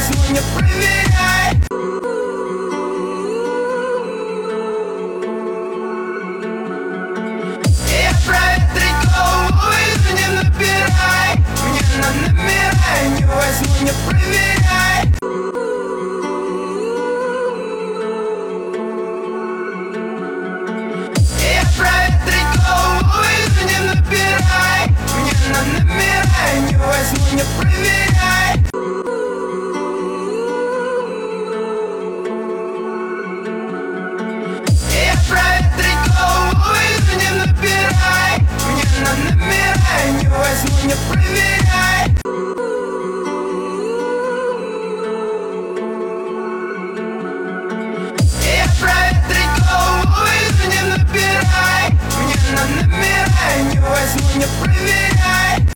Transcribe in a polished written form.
возьму, не проверяй. Я проветрить голову, иду, не набирай. Мне на номера, не возьму, не проверяй. Я проветрить голову, иду, не набирай. Мне на номера, не возьму, не проверяй.